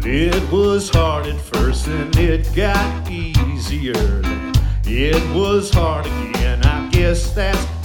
It was hard at first and it got easier. It was hard again, I guess that's